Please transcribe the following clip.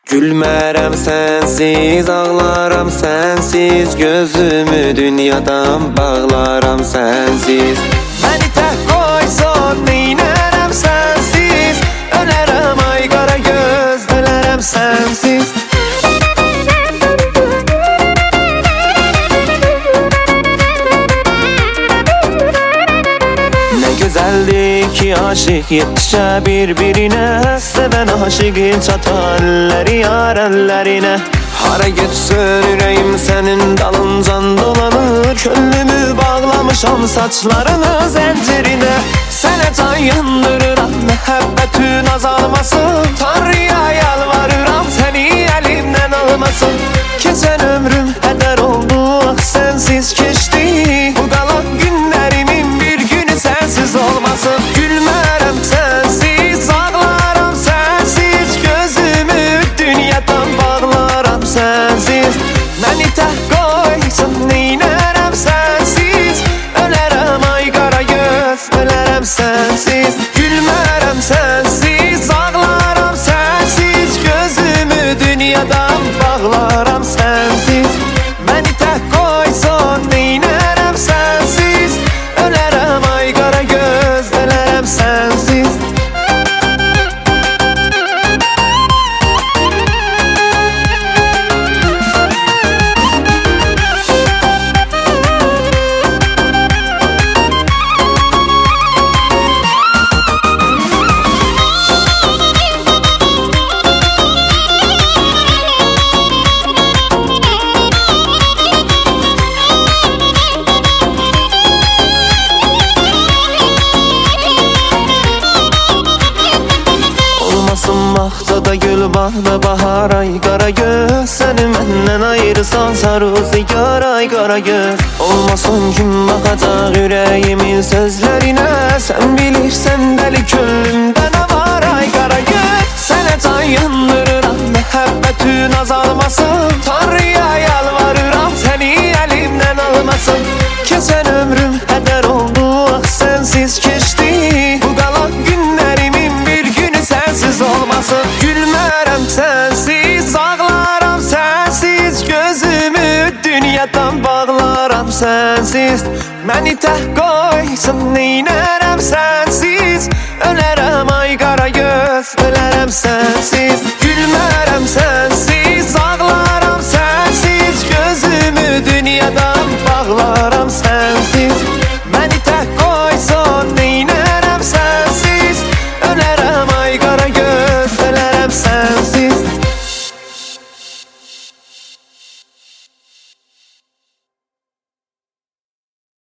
Gülmərəm sənsiz, ağlaram sənsiz, gözümü dünyadan bağlaram sənsiz. Məni tək qoysan, neynərəm sənsiz, ölərəm ay qara göz, ölərəm sənsiz. Güzeldi ki aşık yetişe birbirine, seven aşıkın çatar elleri yar ellerine. Hara getsün yüreğim senin dalıncan dolanır, könlümü bağlamışam saçlarını zincirine. Sene can yandırıram, mühabbetin azalmasın, Tanrı'ya yalvarıram seni elimden almasın. Geçen ömrüm heder oldu, ah sensiz geçti, bu kalan günlerimin bir günü sensiz olmasın. Gülmərəm sənsiz, ağlaram sənsiz, gözümü dünyadan bağlaram sənsiz. Məni tək qoysan, neynərəm sənsiz, ölərəm ay qara göz, ölərəm sənsiz. Gülmərəm sənsiz, ağlaram sənsiz, gözümü dünyadan bağlaram sənsiz. Məni tək qoysan, neynərəm sənsiz, ölərəm ay qara göz, ölərəm sənsiz. Bağçada gül bağda bahar ay qara göz, səni məndən ayırsan sarı zigar ay qara göz. Olmasın kim baxacaq ürəyimin sözlərinə, sən bilirsən dəli könlümdə nə var ay qara göz. Sənə can yandırıram, mühabbetin azalmasın, Tanrı'ya yalvarıram səni elimdən almasın. Keçən ömrüm heder oldu, ah sensiz keçdi, bu qalan günlərimin bir günü sensiz olmasın. Gülmərəm sənsiz, ağlaram sənsiz, gözümü dünyadan bağlaram sənsiz. Məni tək qoysan, neynərəm sənsiz, ölərəm ay qara göz, ölərəm sənsiz.